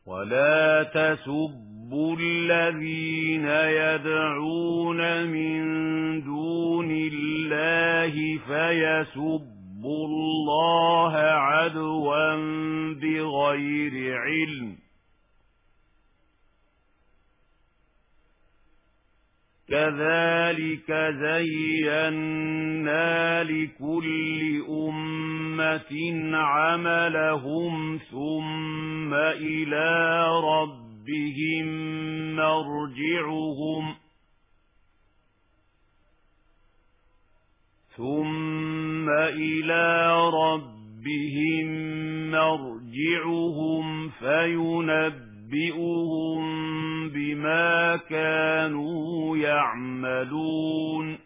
ولا تسبوا الذين يدعون من دون الله فيسبوا الله عدوا بغير علم، كذلك زينا لكل أمة عملهم ثم إلى ربهم مرجعهم فينبئهم بما كانوا يعملون.